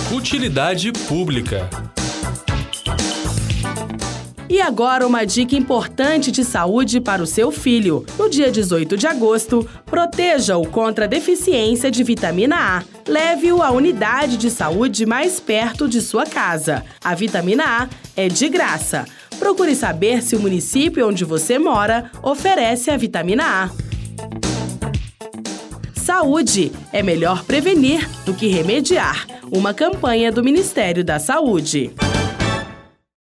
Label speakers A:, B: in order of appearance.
A: Utilidade pública.
B: E agora uma dica importante de saúde para o seu filho. No dia 18 de agosto, proteja-o contra a deficiência de vitamina A. Leve-o à unidade de saúde mais perto de sua casa. A vitamina A é de graça. Procure saber se o município onde você mora oferece a vitamina A. Saúde é melhor prevenir do que remediar. Uma campanha do Ministério da Saúde.